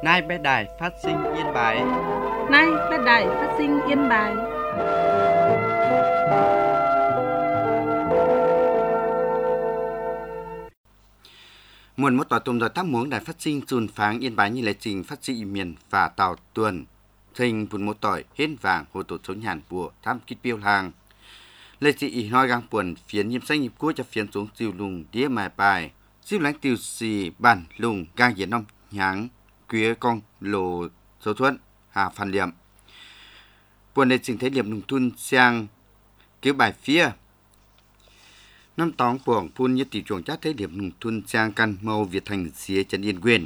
Nay bé đài phát sinh Yên Bái. Nay bé đài phát sinh Yên Bái. Muôn một tòa tùm đòi tác muốn đài phát sinh dùn pháng Yên Bái như lệ trình phát sinh miền và tàu tuần. Thành buồn một tỏi hên vàng hồ tổ chống nhàn bùa tham kít biêu hàng. Lệ trình nói gang buồn phiến nhiễm xanh nhịp cua cho phiến xuống chiều lùng đĩa mài bài. Diêu lánh tiêu xì bản lùng gang diễn nông nháng quế con lồ số thuận hà phản liệm. Buồn lệ trình thấy liệm lùng thun sang kiểu bài phía. Năm tóng buồng phun như tỷ chuồng chát thấy liệm lùng thun sang căn mâu Việt Thành xía chân yên quyền.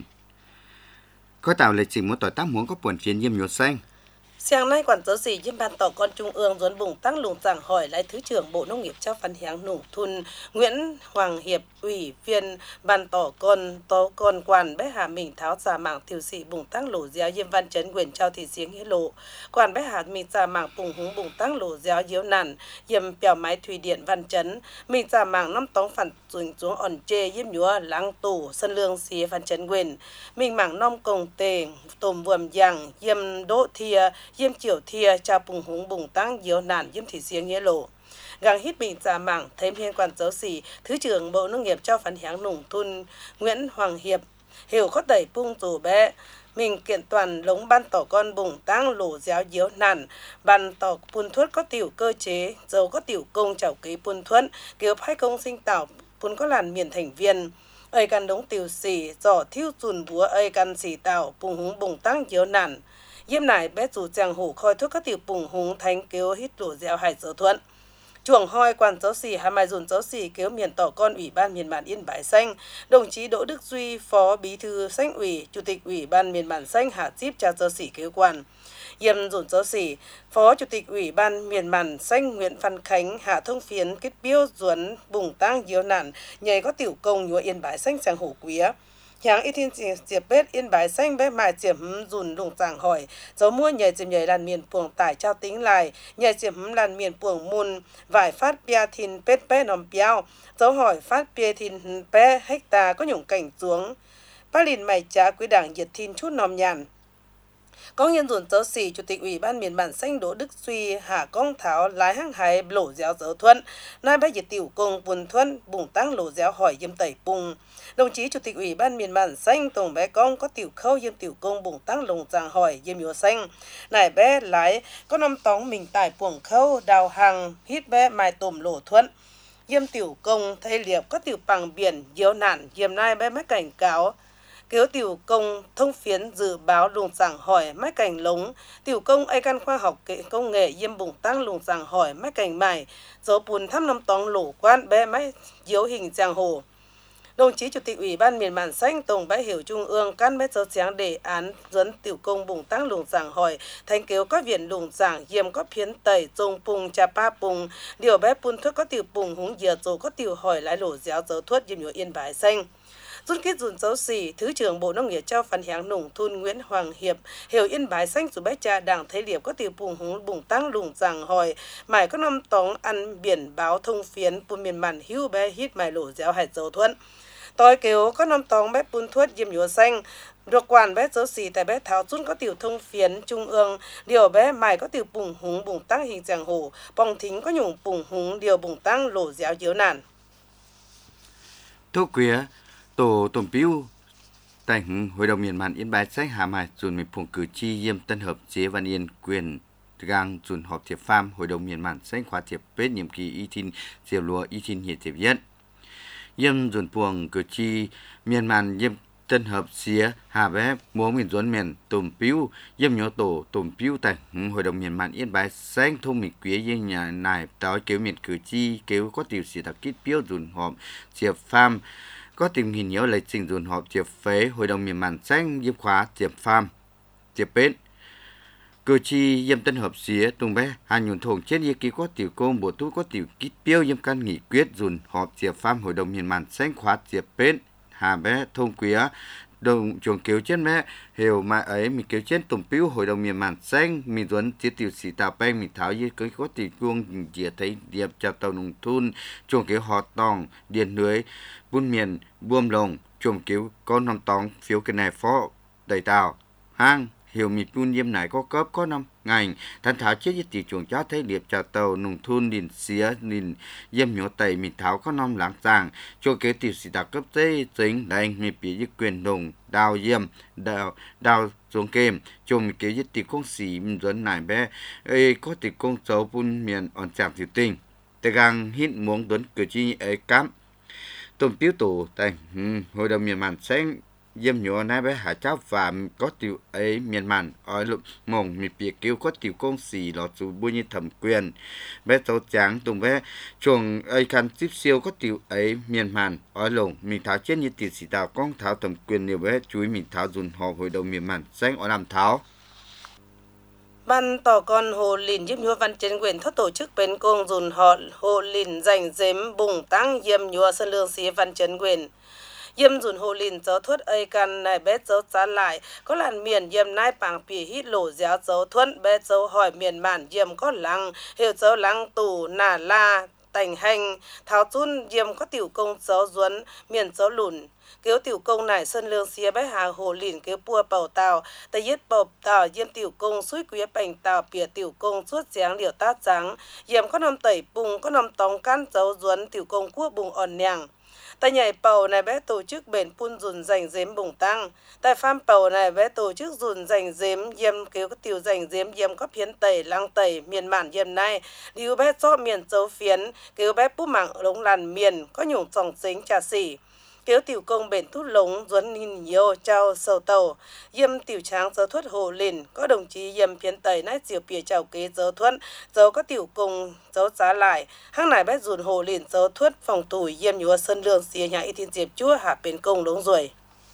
Có tạo lệ trình một tỏi tác muốn có buồn phiến nhiễm nhột xanh. Sáng nay, quản giáo sĩ Diêm ban tỏ con Trung ương dồn bùng tăng lùng giảng hỏi lại Thứ trưởng Bộ Nông nghiệp trao phán hiáng nùng thun Nguyễn Hoàng Hiệp, ủy viên ban tỏ con quản bé Hà Mình tháo giả mạng thiểu sĩ bùng tăng lổ giáo Diêm văn chấn quyền trao thị giếng nghĩa lộ quản bé Hà Mình giả mạng bùng húng bùng tăng lổ giáo diếu nản Diêm bèo máy thủy điện văn chấn mình giả mạng năm tóng phản xuống ổn chê Diêm nhúa lăng tủ sân lương xía văn chấn quyền mình mạng nông công tề tồm vuồm giang Diêm đỗ thia Diêm chiều thia cha bùng húng bùng tăng diếu nản Diêm thị giếng nghĩa lộ gang hít mình giả mạng thêm hiên quản giáo sĩ Thứ trưởng Bộ Nông nghiệp trao phán hiáng nùng thun Nguyễn Hoàng Hiệp hiểu khó đẩy bung tù bé mình kiện toàn lống ban tỏ con bùng tăng lổ giáo diếu nản ban tỏ phun thuất có tiểu cơ chế dầu có tiểu công chảo ký phun thuất kiểu hai công sinh tạo phun có làn miền thành viên ơi căn đống tiểu xỉ giỏ thiêu dùn búa ơi căn xỉ tạo bùng húng bùng tăng diếu nản Diêm nải bé dù chàng hủ khoi thuốc có tiểu bùng húng thánh kêu hít lổ giáo hải dấu thuận chuồng hoi quản giáo sĩ Hà Mai dùn giáo sĩ kéo miền tỏ con Ủy ban miền bản Yên Bái xanh, đồng chí Đỗ Đức Duy, Phó Bí thư Xanh ủy, Chủ tịch Ủy ban miền bản xanh Hà Chíp trao giáo sĩ kéo quan. Diêm dùn giáo sĩ, Phó Chủ tịch Ủy ban miền bản xanh Nguyễn Văn Khánh, Hạ Thông Phiến kết biêu duẩn bùng tăng diếu nản, nhảy có tiểu công nhúa Yên Bái xanh sang hổ quý. Hãng y thiên diệp bết Yên Bái xanh bé mài chiếm dùn lùng giảng hỏi dấu mua nhảy chiếm nhảy làn miền puồng tải trao tính lại nhảy chiếm làn miền puồng mùn vải phát bia thìn bết bé nòm biao dấu hỏi phát bia thìn bé hecta có nhủng cảnh xuống ba lìn mày trá quý đảng nhiệt thìn chút nòm nhàn có nhân dùn giáo sĩ Chủ tịch Ủy ban miền bản xanh Đỗ Đức Duy Hạ Công Tháo lái hăng hải lổ giáo dấu thuận nay bé nhiệt tiểu công buồn thuận bùng tăng lổ giáo hỏi diêm tẩy bùng đồng chí Chủ tịch Ủy ban miền bản xanh tổng bé công có tiểu khâu diêm tiểu công bùng tăng lồng giảng hỏi diêm nhúa xanh nải bé lái có năm tóng mình tải buồng khâu đào hàng hít bé mài tồm lổ thuận diêm tiểu công thay liệp có tiểu bằng biển diếu nản diêm nay bé mấy cảnh cáo kéo tiểu công thông phiến dự báo lùng giảng hỏi mấy cảnh lống tiểu công ai căn khoa học công nghệ diêm bùng tăng lùng giảng hỏi mấy cảnh mài dấu bùn thăm năm tóng lổ quan bé mấy diếu hình giang hồ đồng chí Chủ tịch Ủy ban miền bản xanh tổng bãi hiểu trung ương căn bé dấu sáng đề án dẫn tiểu công bùng tăng lùng giảng hỏi thành kéo có viện lùng giảng diêm có phiến tẩy dùng bùng trà pa bùng điều bé bùn thuốc có tiểu bùng húng dìa dồ có tiểu hỏi lái lổ giáo dấu thuất diêm nhúa Yên Bái xanh rút kết dùn giáo sĩ Thứ trưởng Bộ Nông nghiệp trao phán hiáng nùng thun Nguyễn Hoàng Hiệp hiểu Yên Bái xanh dù bé cha đảng thấy liệp có tiểu bùng húng bùng tăng lùng giảng hỏi mải có năm tóng ăn biển báo thông phiến bùn miền bản hưu bé hít mải lổ giáo hải dấu thuận tôi kêu có năm tóng bé bún thuất diêm nhúa xanh được quản bé giáo sĩ tại bé tháo rút có tiểu thông phiến trung ương điều bé mài có tiểu bùng húng bùng tăng hình giang hồ bong thính có nhủng bùng húng điều bùng tăng lổ giáo diếu nản Thô quía tổ tổng biêu tỉnh Hội đồng miền bản Yên Bái xanh Hà Mai dùn mình phùng cử tri Diêm Tân Hợp chế Văn Yên quyền gang dùn họp thiệp pham Hội đồng miền bản xanh khóa thiệp bết nhiệm kỳ y thìn diều lúa y thìn hiệp thiệp nhất Diêm dùn puồng cử tri miền màn Diêm Tân Hợp xía Hà bé múa miền duẩn miền tùm piu Diêm nhớ tổ tùm piu tại Hội đồng miền màn Yên Bái xanh thông mình quý riêng nhà này tao kéo miền cử tri kéo có tiểu sĩ đặc kít piu dùn họp diệp pham có tìm hình nhớ lịch trình dùn họp diệp phế Hội đồng miền màn xanh diệp khóa diệp pham diệp bến cử tri Diêm Tân Hợp xía tung bé hà nhuận thùng trên ý ký có tiểu công bộ tu có tiểu kít piu Diêm căn nghị quyết dùn họp diệp pham Hội đồng miền màn xanh khóa diệp bến hà bé thông quý đồng chuồng kéo trên mẹ hiểu mà ấy mình kéo trên tùm piu Hội đồng miền màn xanh mình duẩn chia tiểu sĩ tàu beng mình tháo dưới cái có tiểu cuông dìa thấy điệp chạp tàu nông thôn chuồng kéo họ tòng điền lưới buôn miền buông lồng chuồng kéo con năm tòng phiếu cái này phó đầy tàu hang hiểu mì pun yếm này có cấp có năm ngành thành thảo chết với tỷ chuồng chó thấy điệp trà tàu nùng thun đình xía đình yếm nhỏ tẩy mì thảo có năm lãng giang cho kế tỷ sĩ đặc cấp tế chính đánh mì bị với quyền đồng đào yếm đào xuống kem cho mì kế với tỷ công sĩ dẫn này bé có tỷ công cháu pun miền on chạm tiểu tìnhแต่gang hít muốn đón cử tri ấy cám tôm piếu tổ tại hội đồng miền màn sáng yếm nhỏ nay bé hạ cháu và có tiểu ấy miền màn ở lục mong mi biệt kêu có tiểu công sĩ lọt dù bôi như thẩm quyền bé cháu trắng tùng bé chuồng ấy khăn tiếp siêu có tiểu ấy miền màn ở lồng mình tháo chết như tiểu sĩ tàu con tháo thẩm quyền nhiều bé chuối mình tháo dùn họ hội đồng miền màn sáng ở làm tháo ban tỏ con hồ lìn yếm nhua văn chính quyền thất tổ chức bên công dùn họ hồ lìn dành dếm bùng tăng yếm nhua sân lương xí văn chính quyền yếm dùn hồ lìn dấu thuất ấy căn này bé dấu trả lại có làn miền yếm nai bảng pì hít lỗ giáo dấu thuất bé dấu hỏi miền màn yếm có lăng hiểu dấu lăng tù nà la tành hành tháo chun yếm có tiểu công dấu duấn miền dấu lùn kéo tiểu công này sân lương xía bé hà hồ lìn kéo pua bầu tàu ta yết bầu tàu yếm tiểu công suối quý bành tàu bìa tiểu công suốt giáng liều tát trắng yếm có nằm tẩy bùng có nằm tòng can dấu duấn tiểu công cua bùng òn nhàng tại nhảy bầu này bé tổ chức bền phun dùn dành dếm bùng tăng tại farm bầu này bé tổ chức dùn dành dếm yếm kéo có tiểu dành dếm yếm có phiến tẩy lăng tẩy miền mạn yếm này liu bé cho miền dấu phiến kéo bé bút mạng lống làn miền có nhung dòng chính trà xỉ kéo tiểu công bền thút lống duấn nhìn nhiều trao sầu tàu yếm tiểu tráng dấu thuất hồ lìn có đồng chí yếm phiến tẩy nát diều bìa chào kế dấu thuất dấu có tiểu công dấu giá lại hang này bé dùn hồ lìn dấu thuất phòng tủ yếm nhúa sân lương xía nhà y thiên diệp chúa hạ bền công đống rồi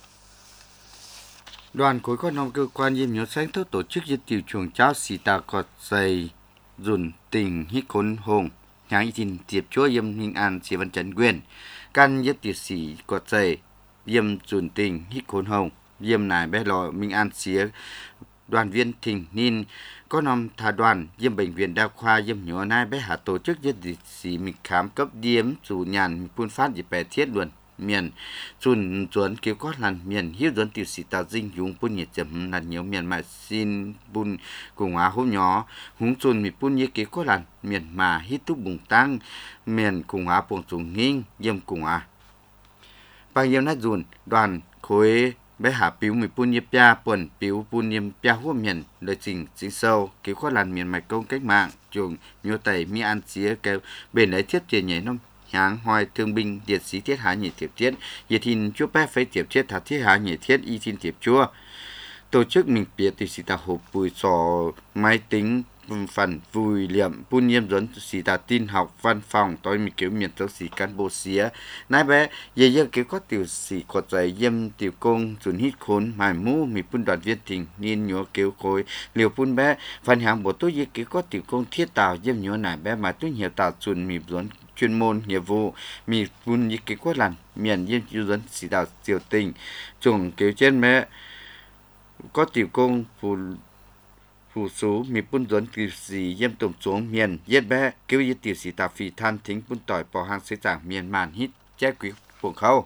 đoàn khối các năm cơ quan yếm nhúa sáng thức tổ chức yết tiểu chuồng cháo xì tà cọt dày dùn tình hít khốn hồng nhà y thiên diệp chúa yếm hình an xì văn trấn quyền căn yết tiểu sĩ cọt dày yếm dùn tình hít khốn hồng yếm này bé lò minh an xía đoàn viên thình ninh có năm thà đoàn yếm bệnh viện đa khoa yếm nhỏ nay bé hạ tổ chức yết tiểu sĩ mình khám cấp điếm chủ nhàn phun phát dịp bè thiết luôn miền chun chuẩn kêu có lần miền hiếu chuẩn tiểu sĩ tạo dinh dùng phun nhiệt chấm là nhiều miền mà xin phun cùng hóa hố nhỏ húng chun mi phun như kêu có lần miền mà hít túc bùng tăng miền cùng hóa buồng trùng nghinh yếm cùng hóa bao nhiêu nát dùn đoàn khối bé hạ piu mi phun như pia quần piu phun như pia hố miền lời trình chính sâu kêu có lần miền mạch công cách mạng chuồng nhiều tẩy mi ăn xía kêu bên lấy thiết tiền nhảy năm háng hoài thương binh liệt sĩ thiết hạ nhị tiệp thiết nhiệt hình chúa bé phải tiệp thiết thả thiết hạ nhị thiết y thiên tiệp chúa tổ chức mình biệt thì sĩ ta hộp bùi sò máy tính phần vùi liệm phun nhiễm dẫn sĩ ta tin học văn phòng tôi mình kiểu miền giáo sĩ cán bộ xía nãy bé giờ giờ kiểu có tiểu sĩ quật dày yếm tiểu công chuẩn hít khốn mài mũ mình phun đoàn viên tình nên nhớ kiểu khối liều phun bé phần hàng bộ tôi giờ kiểu có tiểu công thiết tạo yếm nhớ này bé mà tôi hiểu tạo chuẩn mình dẫn chuyên môn nghiệp vụ mi phun như cái quát làn miền yếm chú dẫn sĩ đạo tiểu tình trùng kiểu trên bé có tiểu công phụ số mi phun dẫn tiểu sĩ yếm tổng xuống miền yết bé kêu yết tiểu sĩ tạo phi than thính phun tỏi bỏ hàng xây giảng miền màn hít che quý phụng khâu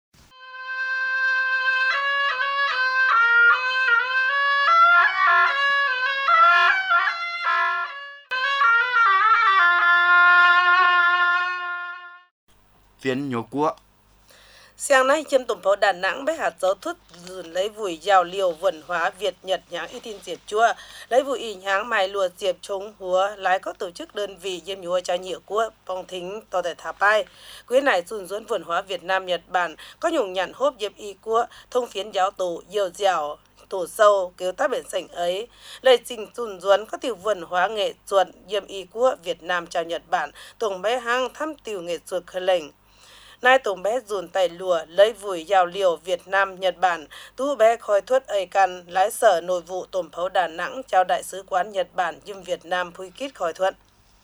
phiến nhổ cua sáng nay chiêm tổng phố Đà Nẵng bé hạt dấu thuất dùn lấy vùi giàu liều vẩn hóa Việt Nhật nháng y tin diệp chua lấy vùi y nháng mài lùa diệp chống húa lái có tổ chức đơn vị yếm nhúa cha nhựa cua phong thính to tại thả pai quý này dùn dùn vẩn hóa Việt Nam Nhật Bản có nhung nhận hốp yếm y cua thông phiến giáo tổ nhiều dẻo tổ sâu kéo tác biển sảnh ấy lời trình dùn dùn có tiểu vẩn hóa nghệ thuật yếm y cua Việt Nam chào Nhật Bản tổng bé hang thăm tiểu nghệ thuật khởi lệnh nay tổng bé dùn tay lùa lấy vùi giàu liều Việt Nam Nhật Bản tu bé khói thuất ấy căn lái sở nội vụ tổng phố Đà Nẵng chào đại sứ quán Nhật Bản yếm Việt Nam phui kít khói thuất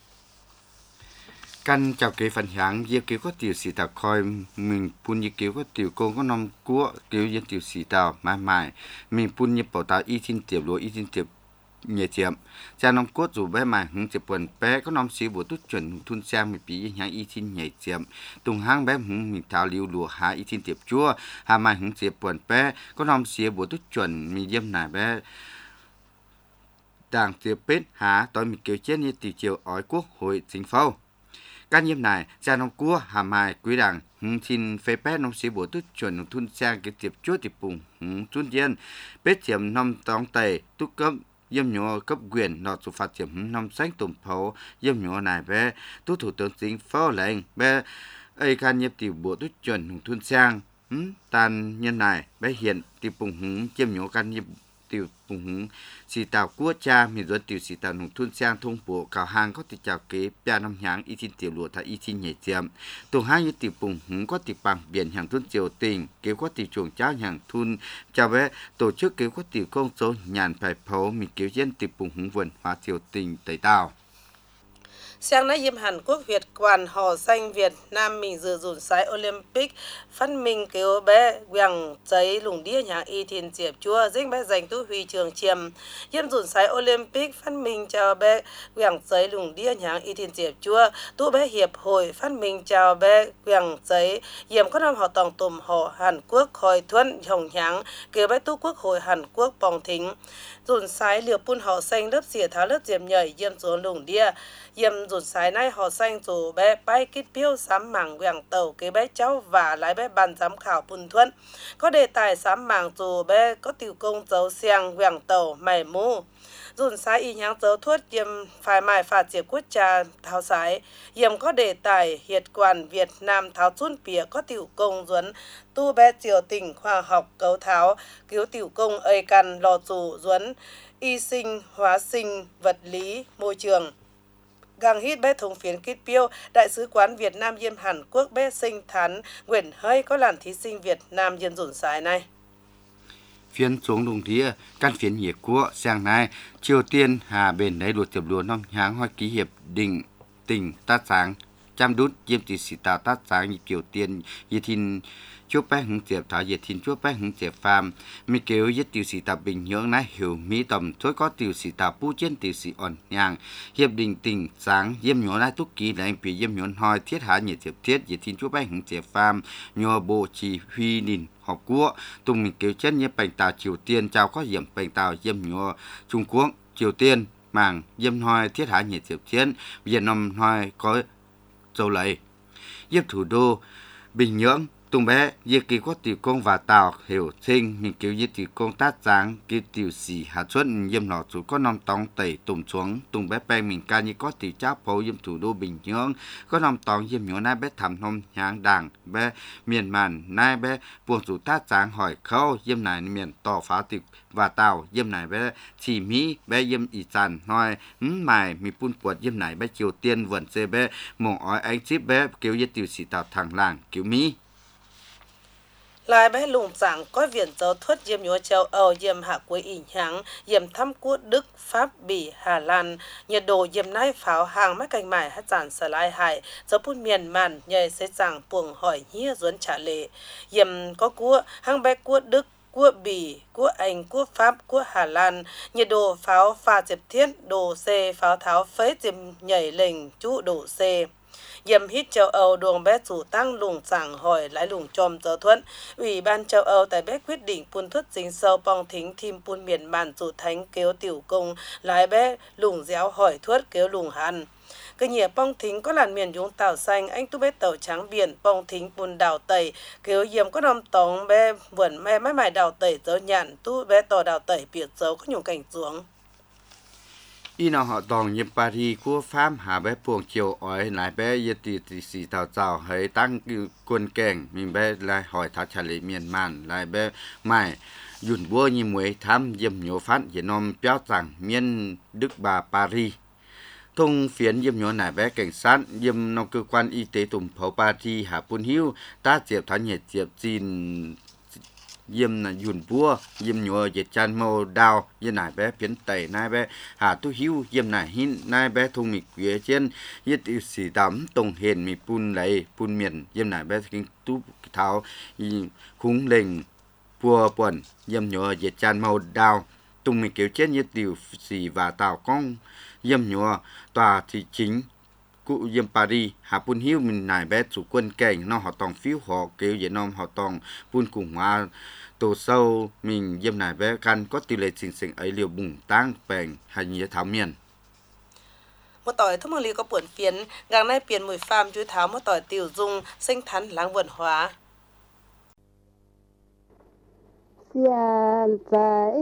căn chào kế phần háng yêu kéo có tiểu sĩ tạo khói mình phun như kéo có tiểu công có năm cua kéo yên tiểu sĩ tạo mãi mãi mình phun như bảo tạo y thiên tiệp lúa y thiên tiệp nhẹ chiếm cha nông cốt dù bé mà hứng chụp quần bé có nông xí bộ tút chuẩn thun sang mình bị nhà y tin nhẹ chiếm tung hang bé hứng mình tháo liu lùa hạ y tin tiệp chua hà mà hứng chụp quần bé có nông xí bộ tút chuẩn mình diêm nải bé đảng tiệp bết há tôi mình kêu chết như tỷ chiều ói quốc hội chính phủ các nhiệm này cha nông cua hà mai quý đảng xin phê phép nông sĩ bộ tút chuẩn thun sang cái tiệp chúa tiệp bùng tuân dân bết chiếm năm tông tây tút cấp yếm nhỏ cấp quyền nọ sự phát triển năm sách tổng phó yếm nhỏ này về tu thủ tướng chính phủ lệnh về ấy can nhập tiểu bộ tút chuẩn thun sang tàn nhân này bé hiện tiệp bùng chiếm nhỏ can nhập tiểu bùng sĩ tạo quốc cha miền ruộng tiểu sĩ tạo nông thôn sang thông bộ cào hàng có tiệp chào kế bia năm nháng y tin tiểu lụa thay y tin nhảy chiếm tổ hai như tiệp bùng có tiệp bằng biển hàng thôn triều tình kế có tiệp chuồng cháo hàng thôn chào bé tổ chức kế có tiệp công số nhàn phải phấu mình kế dân tiệp bùng vườn hoa triều tình tây tàu. Sáng nay Diêm Hàn Quốc Việt Quản Hò Xanh Việt Nam mình dự dùn sái Olympic phát minh kêu bé quảng giấy lùng đĩa nhà y thiên diệp chua dính bé giành tu huy trường chiêm Diêm dùn sái Olympic phát minh chào bé quảng giấy lùng đĩa nhà y thiên diệp chua tu bé hiệp hội phát minh chào bé quảng giấy Diêm có năm họ tổng tùm họ Hàn Quốc khỏi thuận hồng nháng kêu bé tu quốc hội Hàn Quốc bòng thính dùn sái liều pun họ xanh lớp xỉa tháo lớp diệm nhảy Diêm xuống lùng đĩa Diêm dùn sái nay họ xanh dù bé bay kít phiêu sám mảng quảng tàu kế bé cháu và lái bé ban giám khảo Bùn Thuận có đề tài sám mảng dù bé có tiểu công dấu xiang quảng tàu mày mù dùn sái y nháng dấu thuất Diêm phải mài phạt diệp quốc trà tháo sái Diêm có đề tài hiệt quản Việt Nam tháo chun pía có tiểu công duấn tu bé triều tỉnh khoa học cấu tháo cứu tiểu công ơi căn lò dù duấn y sinh hóa sinh vật lý môi trường gang hít bé thống phiến kít piêu đại sứ quán Việt Nam Diêm Hàn Quốc bé sinh thán Nguyễn Hơi có làn thí sinh Việt Nam Diêm dùn sái này phiên xuống đồng thía căn phiến nhiệt của sáng nay Triều Tiên hà bên đấy luật tiệp lúa năm tháng hoa ký hiệp định tỉnh tát sáng chăm đút diêm tỷ sĩ tạo tát sáng như Triều Tiên như thiên chúa bé hứng tiệp thảo diệt thiên chúa bé hứng tiệp phàm mi kêu giết tiểu sĩ tạo bình nhưỡng nái hiểu mỹ tầm thối có tiểu sĩ tạo pu chiến tiểu sĩ ổn nhàng hiệp định tỉnh sáng diêm nhỏ nái túc kỳ lại bị diêm nhỏ hoi thiết hạ nhiệt tiệp thiết diệt thiên chúa bé hứng tiệp phàm nhỏ bộ chỉ huy nìn học quốc tung mình kêu chết như bệnh tàu Triều Tiên chào có hiểm bệnh tàu diêm nhỏ Trung Quốc Triều Tiên màng diêm hoi thiết hạ nhiệt tiệp chiến Việt Nam hoi có dấu lấy giúp thủ đô Bình Nhưỡng tung bé việc kỳ có tiểu công và tàu hiểu sinh mình kêu như tiểu công tác sáng kêu tiểu sĩ hạ xuất diêm lọ chủ có năm tông tẩy tùng xuống tung bé bè mình ca như có tiểu cháo phố diêm thủ đô Bình Nhưỡng có năm tông diêm nhỏ nai bé thảm nông nhang đảng bé miền màn nai bé buồn chủ tác sáng hỏi khâu diêm này miền tỏ phá tiểu và tàu diêm này bé chỉ mỹ bé diêm ý sàn nói mài mi pun quật diêm này bé Triều Tiên vườn xe bé mong ói anh chip bé kêu như tiểu sĩ tạo thằng làng kiểu mỹ lại bé lùng giảng có viện giáo thuật diêm nhúa châu Âu diêm hạ cuối ỉ nháng diêm thăm quốc Đức Pháp Bỉ Hà Lan nhiệt độ diêm nai pháo hàng mắc cành mải hát giản sở lai hại giáo phun miền màn nhảy sẽ giảng buồng hỏi nhia duấn trả lệ diêm có cua hàng bé quốc Đức quốc Bỉ, quốc Anh, quốc Pháp, quốc Hà Lan, nhiệt độ pháo pha diệp thiết, độ C, pháo tháo phế diêm nhảy lệnh, chú độ C. Diêm hít châu Âu đường bé chủ tăng lùng giảng hỏi lại lùng tròm giáo thuận. Ủy ban châu Âu tại bé quyết định phun thuất dính sâu bong thính thìm phun miền màn chủ thánh kêu tiểu công lại bé lùng déo hỏi thuất kêu lùng hàn. Cái nhẹ bong thính có làn miền dũng tàu xanh anh tu bé tàu trắng biển bong thính bùn đào tẩy kêu diêm có nằm tống bé vườn me mái mài đào tẩy dấu nhạn tu bé tàu đào tẩy biệt dấu có nhung cảnh xuống. y nào họ tòng như Paris của Pháp hà bé buồng chiều ói lại bé yết tỷ sĩ tàu tàu hãy tăng quân kèng mình bé lại hỏi thảo trả lời miền màn lại bé mày dùn bua như muối thám diêm nhổ phát Việt Nam béo rằng miền Đức bà Paris thông phiến diêm nhổ này bé cảnh sát diêm nông cơ quan y tế tùng pháo Paris hà pun hiu ta diệp thảo nhiệt diệp xin diêm là dùn bua diêm nhựa dệt chan màu đào diêm này bé phiến tẩy nai bé hà tu hiu diêm này hin nai bé thùng mì quế trên yết xỉ tắm tùng hiền mì pun lấy pun miền diêm này bé kinh tu tháo khung lệnh bùa quần diêm nhựa dệt chan màu đào tùng mình kiểu chết như tiểu xì và tàu con yếm nhua tòa thị chính cụ yếm Paris hạ bún hiu mình nải bé chủ quân cảnh nó họ tòng phiếu họ kiểu vậy nó họ tòng bún cùng hoa tổ sâu mình yếm nải bé căn có tỷ lệ sinh sinh ấy liều bùng tăng bèn hay như thảo miền một tỏi thông lý có buồn phiến gang nay biển mùi phàm chú tháo một tỏi tiểu dung sinh thắn láng vườn hóa Sian tại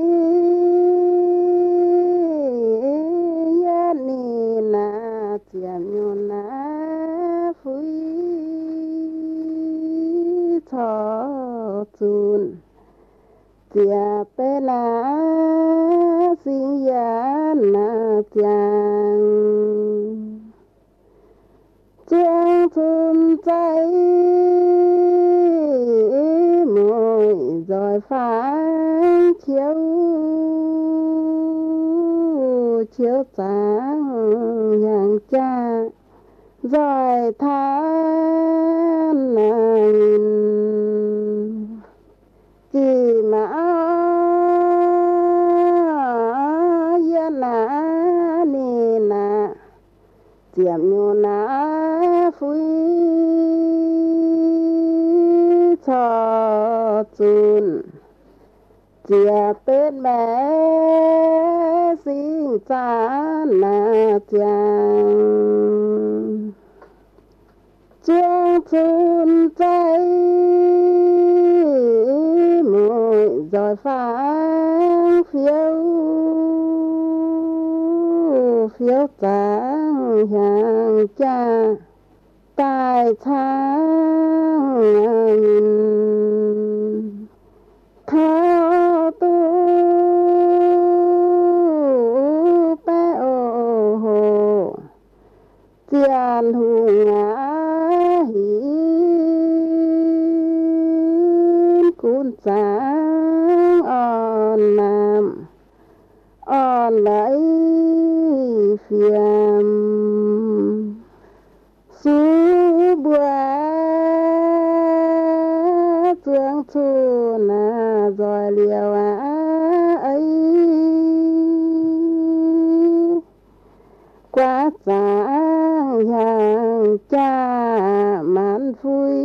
ya ni na tiam nyo na phui thọ chun tia pe la sinh ya na tiang Trang thun tay môi rồi phán chiếu sáng hàng cha rồi than nhìn chỉ mà yên na ni na tiệm nhô na phui cho chun chia bên bé sinh cha na chàng chiang chun tay môi rồi phán phiếu tàng hàng cha tại tháng thao tu bé ô hồ chian hùng ngã hiến cún sáng on nam on lấy phiền su bùa tương thu na rồi liều ấy quá sáng hàng cha mãn phui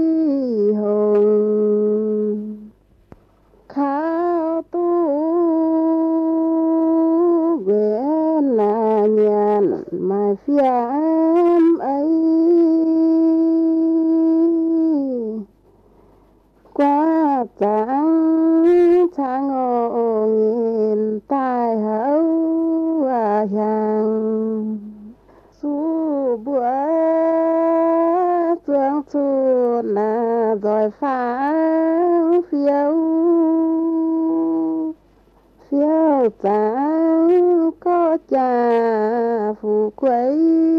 hồng khao tu quyến là nhàn mai phiếm ấy quá sáng ô nghìn tai hấu hàng su bữa phương thu là rồi phán phiếu sáng có cha phù quấy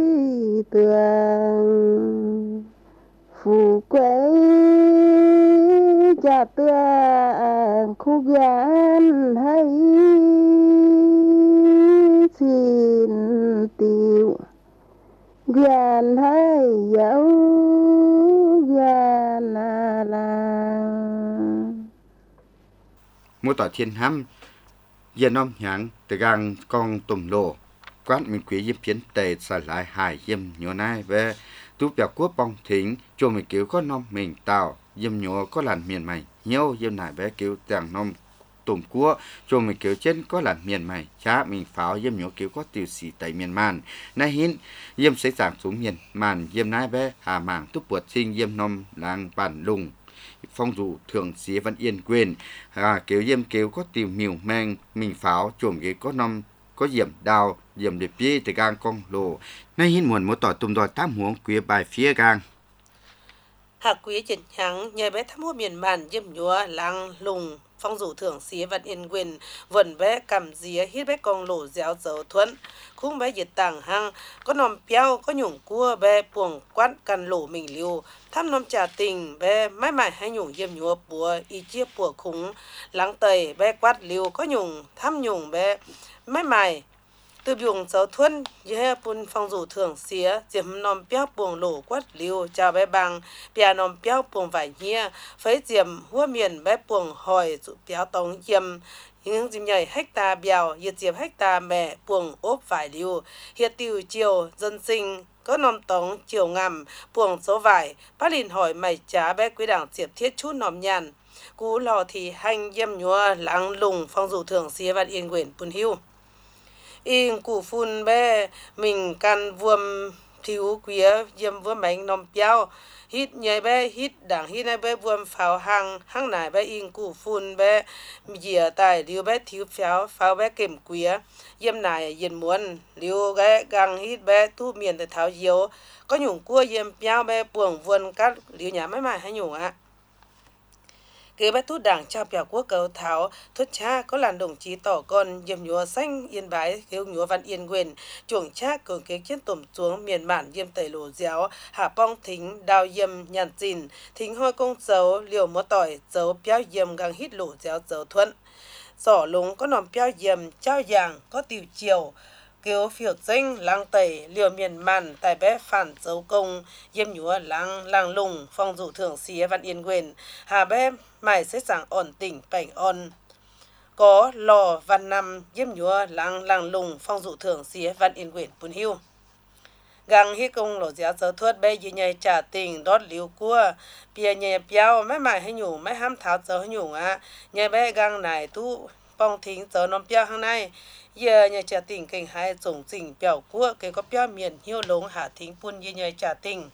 tường phù quấy cha tường khu gian hay xin tiêu gian hay dấu gian là mua tỏi thiên hăm yên nom nhang từ gang con tùm lô quát mình quý yếm phiến tề xả lại hải yếm nhô nai về tú bèo quốc bong thính cho mình cứu có nom mình tạo yếm nhô có làn miền mày nhiều yếm nải bé cứu tàng nom tùm cua cho mình cứu trên có làn miền mày chá mình pháo yếm nhô cứu có tiêu xỉ tại miền man nay hin yếm sẽ giảm xuống miền man yếm nai bé hà mảng túc buộc sinh yếm nom làng bản lùng phong dụ thường xía văn yên quên kéo yếm kéo có tìm miều mang mình pháo chuồng ghế có năm có diệm đào diệm đẹp bia từ gang con lồ nay hin muộn một tỏi tùm đòi tám huống quý bài phía gang hạ quý triển thắng nhờ bé thăm mua miền màn yếm nhúa làng lùng phong dụ thưởng xía văn yên quyền vần bé cầm día hít bé con lỗ déo dấu thuẫn khung bé diệt tàng hăng có nòm péo có nhủng cua bé buồng quát căn lỗ mình liu thăm nòm trà tình bé mãi mãi hay nhủng yếm nhúa bùa y chia bùa khúng lắng tầy bé quát liu có nhủng thăm nhủng bé mãi mãi từ buồng dấu thuẫn dê bùn phong dụ thưởng xía diệm nòm péo buồng lỗ quát liu chào bé bằng bia nòm péo buồng vải nhia phấy diệm hua miền bé buồng hỏi dụ péo tông yếm hướng dìm nhảy hecta bèo diệt diệp hecta mẹ buồng ốp vải liu hiệt tiêu chiều dân sinh có nòm tống chiều ngầm buồng số vải bác lìn hỏi mày trả bé quý đảng diệp thiết chút nòm nhàn cú lò thì hành yêm nhúa lắng lùng phong dụ thưởng xía văn yên quyển bùn hưu in cụ phun bé mình căn vuông thiếu quía yêm vuông bánh nòm piao hít nhảy bé hít đảng hít này bé vuông pháo hang nải bé in cụ phun bé dìa tài liu bé thiếu pháo bé kiểm quía yêm nải yên muốn liu ghé găng hít bé tu miền để tháo diếu có nhung cua yêm piao bé buồng vuông cắt liu nhà máy mải hay nhung ạ kế bách thu đảng trao biểu quốc cầu tháo thốt cha có làn đồng chí tỏ con yêm nhúa xanh yên bái kêu nhúa văn yên quyền chuồng cha cường kế chiến tổm xuống miền mạn yêm tẩy lỗ déo hạ bong thính đào yêm nhàn chìn thính hoi công dấu liều múa tỏi dấu béo yêm găng hít lỗ déo dấu thuận sỏ lúng có nòm béo yêm trao giàng có tiểu chiều kêu phiểu danh lang tẩy liều miền màn tại bé phản dấu công yêm nhúa lang lùng phong dụ thưởng xía văn yên quyền hà bé mày sẽ sẵn ổn tỉnh cảnh ổn có lò văn năm yêm nhúa lang lùng phong dụ thưởng xía văn yên quyền bùn hưu gang hi công lỗ giá sơ thuất bé dì nhảy trả tình đót liu cua bia nhảy piao mấy mày hay nhủ mấy ham tháo sơ hay nhủ á nhảy bé gang này tu bong thính sơ nóm piao hàng này giờ nhảy trả tình cảnh hai tổng trình biểu cua cái có piao miền hiu lống hạ thính bùn dì nhảy trả tình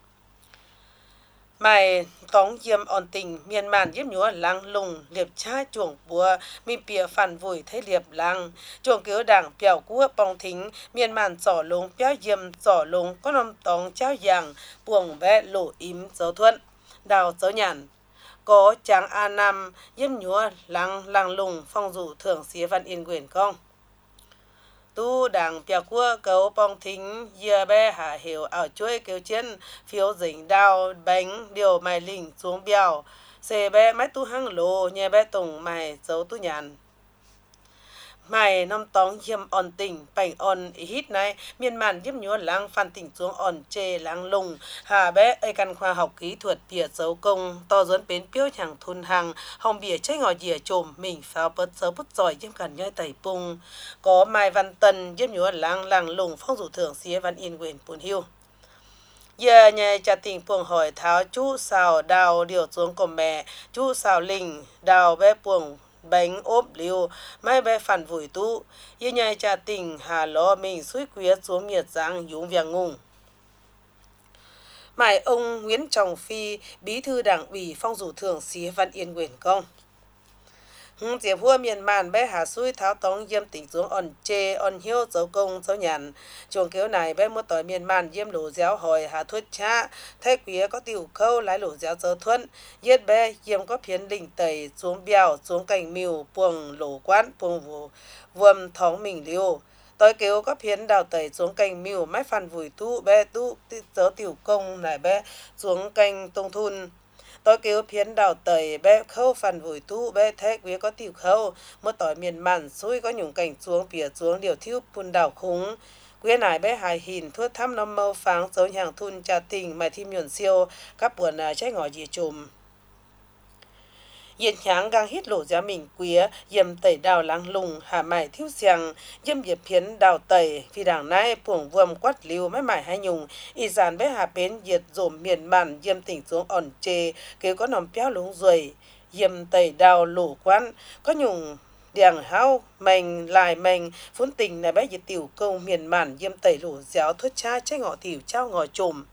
mày tống yêm ổn tình miền màn yếm nhúa lang lùng liệp cha chuồng bùa mi bìa phản vùi thấy liệp lang chuồng cứu đảng biểu cua bong thính miền màn giỏ lùng béo yêm giỏ lùng có nôm tống trao giàng buồng vẽ lỗ im dấu thuận đào dấu nhàn có tráng a năm yếm nhúa lang lùng phong dụ thưởng xía văn yên quyền công tu đảng biểu cua cấu bong thính dìa bé hạ hiểu ảo chuối kêu chiến phiếu dĩnh đào bánh điều mày lình xuống bèo xe bé máy tu hăng lô nhẹ bé tùng mày dấu tu nhàn mày năm tóng yêm ổn tỉnh bảnh ổn hít này miền màn yếm nhúa lang phan tỉnh xuống ổn chê lang lùng hà bé ai căn khoa học kỹ thuật bìa dấu công to dẫn bến piếu chẳng thun hàng hồng bìa trái ngòi dìa trồm mình pháo bớt dấu bút giỏi yếm cần nhoi tẩy bung có mai văn tần yếm nhúa lang lùng phong dụ thưởng xía văn yên quyền bùn hưu giờ nhà trả tình buồng hỏi tháo chú xào đào điều xuống của mẹ chú xào lình đào bé buồng bánh ốp liu mai bé phản vùi tu như nhai trả tình hà lo mình suối quyết xuống miệt giang dũng việc ngung mãi ông Nguyễn Trọng Phi bí thư đảng ủy phong dụ thưởng xía văn yên quyền công diệp hua miền màn bé hà suối tháo tống yêm tỉnh xuống ổn chê ổn hiếu dấu công dấu nhàn chuồng kéo này bé mua tỏi miền màn yêm lỗ giáo hỏi hà thuất cha thay quía có tiểu khâu lái lỗ giáo dấu thuận yết bé yêm có phiến đỉnh tẩy xuống bèo xuống cành mìu buồng lỗ quán buồng vuông thóng mình liêu tôi kéo có phiến đào tẩy xuống cành mìu mái phản vùi tu bé tu dấu tiểu công này bé xuống cành tông thun tôi kêu phiến đào tẩy bé khâu phản vùi tu bé thét quý có tiểu khâu một tỏi miền màn suối có nhung cảnh xuống phía xuống điều thiếu phun đào khúng quý này bé hài hình thuốc thăm năm mâu pháng dấu hàng thun trà tình mà thêm nhuận siêu các buồn trái ngỏ dì chùm yên nháng gang hít lỗ giá mình quía yêm tẩy đào lang lùng hà mải thiếu xiang yêm diệp phiến đào tẩy vì đảng nai buồng vuông quát liu mái mải hai nhung y giàn bé hà bến diệt dồn miền màn yêm tỉnh xuống ổn chê kêu có nòm péo lúng ruồi yêm tẩy đào lỗ quán có nhung đèng hao mình lại mình phun tình này bé diệt tiểu công miền màn yêm tẩy lỗ giáo thuất cha trái ngọ tiểu trao ngọ chùm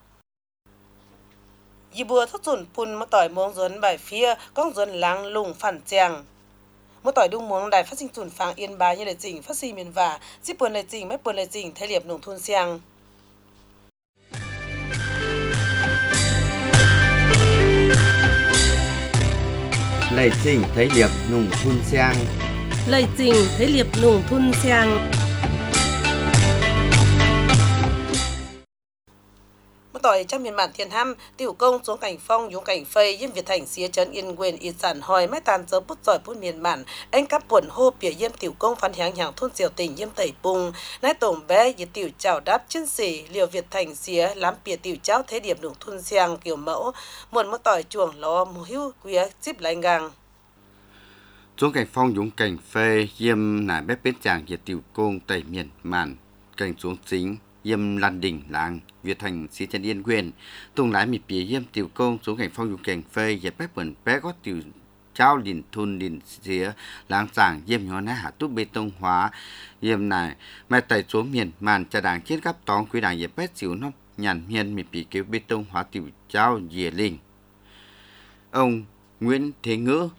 y bùa thốt dồn pun một tỏi muống dồn bài phía con dồn lang lùng phản chèng một tỏi đung muống đài phát sinh dồn phàng yên bái như lệ trình phát sinh miền vả zip buồn lệ trình mấy buồn lệ trình thay liệp nông thôn xiang lệ trình thấy liệp nông thôn xiang lệ trình thấy liệp nông thôn xiang tỏi trong miền bản Thiên Ham tiểu công xuống cảnh phong dũng cảnh phây yêm Việt Thành xía trấn yên quyền ít sản hỏi mái tàn dấu bút giỏi bút miền bản anh cắp buồn hô bìa yêm tiểu công phán hàng hàng thôn diều tỉnh yêm tẩy bung nái tổng bé yết tiểu chào đáp chân sĩ liều Việt Thành xía lắm bìa tiểu cháo thế điểm đường thôn xiang kiểu mẫu muộn một tỏi chuồng lo mù hưu quía zip lại ngang xuống cảnh phong dũng cảnh phê yêm nải bếp bến chàng diệt tiểu công tẩy miền màn cảnh xuống chính yêm lan đỉnh làng Việt Thành xí chân yên quyền tung lái mịt bìa yêm tiểu công xuống cảnh phong dũng cảnh phê diệt bếp bẩn bé có tiểu trao đỉnh thun đỉnh xía làng giảng yêm nhỏ ná hạ túp bê tông hóa yêm này mà tẩy xuống miền màn trà đảng chết gấp tón quý đảng diệt bếp xíu nó nhàn miên mịt bìa kêu bê tông hóa tiểu trao dìa linh. Ông Nguyễn Thế Ngữ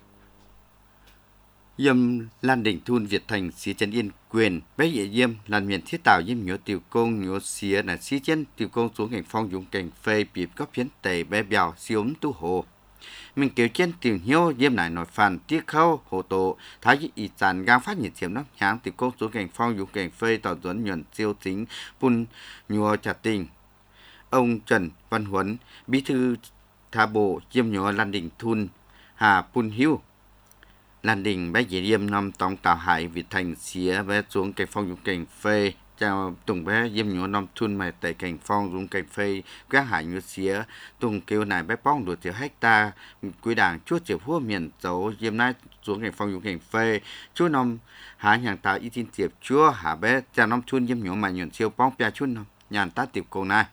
yêm lan đỉnh thun Việt Thành xí chân yên quyền bé dễ yêm lan miền thiết tạo yêm nhớ tiểu công nhớ xía là xí chân tiểu công xuống cảnh phong dùng cảnh phê bịp có phiến tẩy bé bèo xiêm tu hồ mình kêu trên tiểu hiếu yêm lại nổi phản tiếc khâu hồ tổ thái y tràn gang phát nhiệt chiếm nó nháng tiểu công xuống cảnh phong dùng cảnh phê tạo dẫn nhuận siêu chính pun nhua trà tình. Ông Trần Văn Huấn bí thư thả bộ yêm nhớ lan đỉnh thun Hà Pun Hiu lan đình bé dễ yêm năm tông tạo hại Việt Thành xía bé xuống cảnh phong dùng cảnh phê chào tùng bé yêm nhớ năm thun mà tại cảnh phong dùng cảnh phê các hại như xía tùng kêu này bé bong đuổi tiểu hecta quý đảng chúa chiều hua miền dấu yêm nay xuống cảnh phong dùng cảnh phê chúa năm há nhàng tạo y tin tiệp chúa hả bé chào năm thun yêm nhớ mà nhuận siêu bong pia chun nhàn ta tiệp cầu này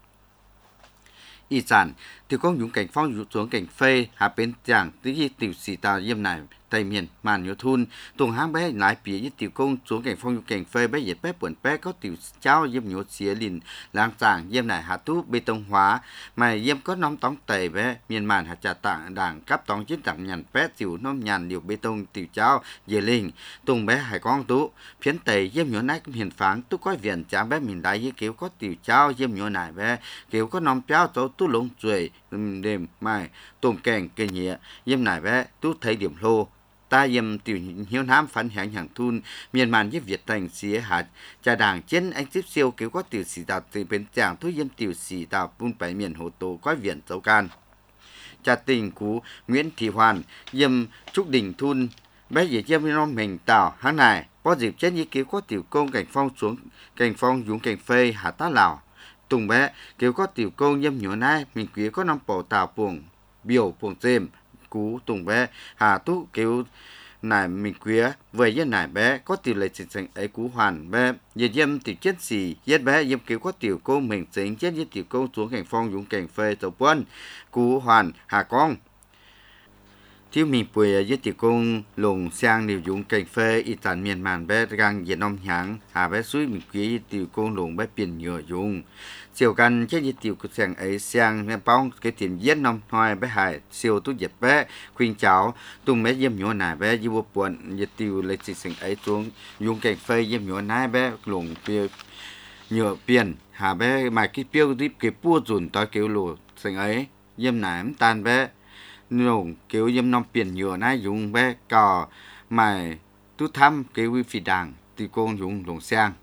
y sản tiểu công dùng cảnh phong xuống cảnh phê hạ bên chàng tí tiểu sĩ tàu yêm này tây miền màn nhớ thun tuồng hang bé lại phía với tiểu công xuống cảnh phong dùng cảnh phê bé dệt bé buồn bé có tiểu trao yêm nhớ xía lìn lang chàng yêm này hạ tú bê tông hóa mà yêm có nóm tóng tẩy bé miền màn hạ trà tạng đảng cấp tóng chiến đảng nhàn bé tiểu nóm nhàn điều bê tông tiểu trao dề linh tuồng bé hải con tú phiến tẩy yêm nhớ nách hiền phán tú có viện chàng bé miền đại với kiểu có tiểu trao yêm nhớ này bé kiểu có nóm péo tấu tú lông chuối đêm mai tôm kèn cây nhẹ yêm này bé tú thấy điểm lô ta yêm tiểu hiếu nám phản hạng hàng thun miền màn với Việt Thành xía hạt trà đảng trên anh tiếp siêu kiểu có tiểu sĩ tạo từ bên chàng thu yêm tiểu sĩ tạo bun bảy miền hồ tổ có viện dấu can trà tình cú Nguyễn Thị Hoàn yêm trúc đình thun bé dễ yêm non mình tạo hang này có dịp trên như kiểu có tiểu công cảnh phong xuống cảnh phong dũng cảnh phê hạ tá lào tùng bé kiểu có tiểu công yêm nhỏ nai mình quý có năm bộ tạo buồng biểu buồng xem cú tùng bé hà tú kiểu này mình quý với với này bé có tiểu lệ trình ấy cú hoàn bé giờ yêm tiểu chết gì yết bé yêm kiểu có tiểu công mình chính chết với tiểu công xuống cảnh phong dũng cảnh phê tàu quân cú hoàn hà con thiếu mình bùi với tiểu công lùng sang điều dụng cảnh phê y tàn miền màn bé gang việt nam hãng hà bé suối mình quý tiểu công lùng bé biển nhựa dùng siêuกันเช่นยี่ติวกุศลไอเสียงแม่ป้องเกติมเย็นน้ำหอยไปหายเสียวตุเหยียบแปะควิงเจ้าตุ้มแม่เยี่ยมหยวนหน้าแปะยี่บัวป่วนยี่ติวเลยสิสิงไอจวงยุงแกงไฟเยี่ยมหยวนหน้าแปะหลงเปียเหยื่อเปลี่ยนหาแปะมาคิดเปียวรีบเก็บปูจุนต่อเกี่ยวหลุดสิงไอเยี่ยมหน้ามันตานแปะหลงเกี่ยวเยี่ยมน้ำเปลี่ยนเหยื่อหน้ายุงแปะก่อไม่ตุ้ทำเกี่ยววิฟิดังตีโกงยุงหลงเสียง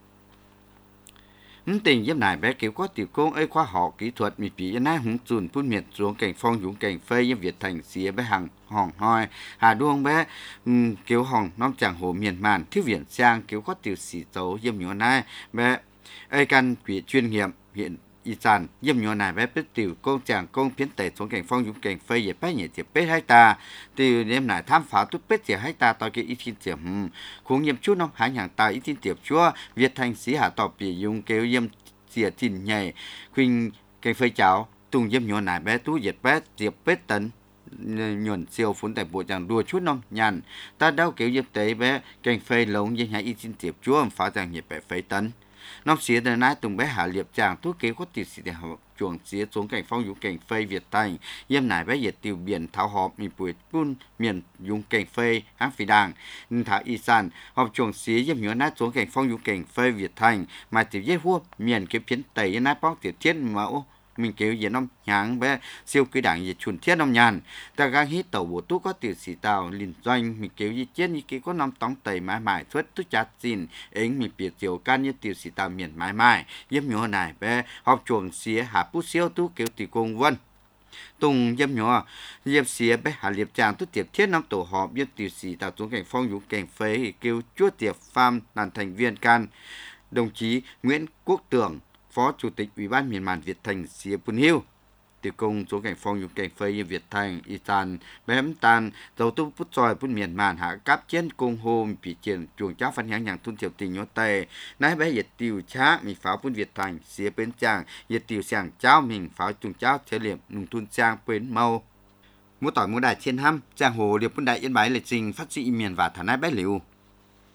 tình giáp này bé kiểu có tiểu công ấy khoa học kỹ thuật mì pí nái hùng chùn phun miệt xuống cảnh phong dũng cảnh phơi với Việt Thành xía bé hàng hòn hoi hà đuông bé kiểu hòn non chẳng hồ miền màn thiếu viện sang kiểu có tiểu sĩ tấu yếm nhỏ nái bé ấy căn quỷ chuyên nghiệp hiện y sản yếm nhỏ này bé biết tiểu công chàng công phiến tẩy xuống cảnh phong dũng cảnh phơi với bé nhẹ tiệp bé hai ta từ đêm này tham phá tút bé tiệp hai ta tao cái ít thiên tiệp cũng yếm chút năm hai hàng ta ít thiên tiệp chúa Việt Thành xí hà tọp bị dùng kiểu yếm xỉa chín nhảy khuyên cây phơi cháo tung yếm nhỏ nải bé tú diệt bé diệp bết tấn nhuận siêu phun tại bộ chàng đua chút năm nhàn ta đau kiểu yếm tế bé cây phơi lồng với hai ít xin tiệp chúa phá chàng nhiệt bé phơi tấn năm xía đời nãy tung bé hạ liệp chàng tú kế có tiệt xỉ để học chuồng xía xuống cảnh phong dùng cảnh phơi Việt Thành yếm nải bé diệt tiêu biển tháo họp mi bụi bún miền dùng cảnh phơi hang phi đàng thảo y sản họp chuồng xía yếm nhỏ nãy xuống cảnh phong dùng cảnh phơi Việt Thành mà tiểu giết hua miền cái phiến tây nãy bóc tiệt thiết mẫu mình kêu gì năm nháng bé siêu cái đảng gì chuẩn thiết năm nhàn ta gang hít tàu bộ tú có tiểu sĩ tàu liền doanh mình kêu gì chết như cái có năm tống tây mãi mãi xuất tú chặt xin ấy mình biệt tiểu can như tiểu sĩ tàu miền mãi mãi yếm nhỏ này bé họp chuồng xía hạ bút siêu tú kêu tiểu công vân tùng yếm nhỏ yếm xía bé hạ liệp chàng tú tiệp thiết năm tổ họp yếm tiểu sĩ tàu xuống cảnh phong dũng cảnh phế kêu chúa tiệp farm làm thành viên can đồng chí Nguyễn Quốc Tưởng Phó Chủ tịch Ủy ban miền màn Việt Thành xía Pun Hiu tiêu công số cảnh phong dùng cảnh phơi Việt Thành y tàn bém tàn dầu tu bút tròi bút miền màn hạ cáp trên cung hôm bị triển chuồng cháu phân nhang nhàng thun tiểu tình nhớ tề nãy bé Việt tiêu chá mình pháo bút Việt Thành xía bên chàng Việt tiêu sàng cháu mình pháo chuồng cháu chế liệm nung thun trang bên mâu mua tỏi mua đài trên hăm giang hồ điệp bút đại yên bái lịch trình phát sĩ miền và thả nái bé liu